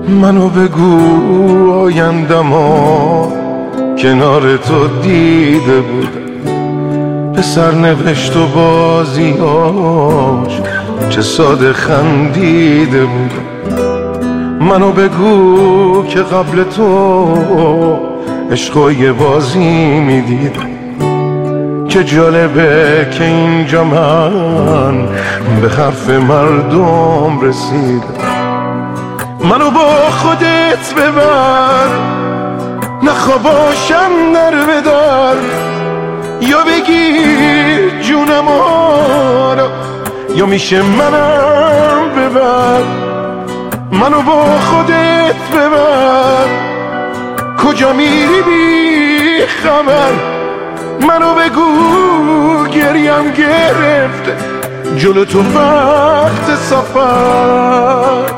منو بگو آیندما کنار تو دیده بودم، به سرنوشت و بازیاش چه ساده خندیده بودم. منو بگو که قبل تو عشق یه بازی میدیدم، چه جالبه که اینجا من به حرف مردم رسیدم. منو با خودت ببر، نخواباشم در بدر، یا بگیر جونم آرا یا میشه منم ببر. منو با خودت ببر، کجا میری بی خبر. منو بگو گریم گرفته جلو تو وقت سفر.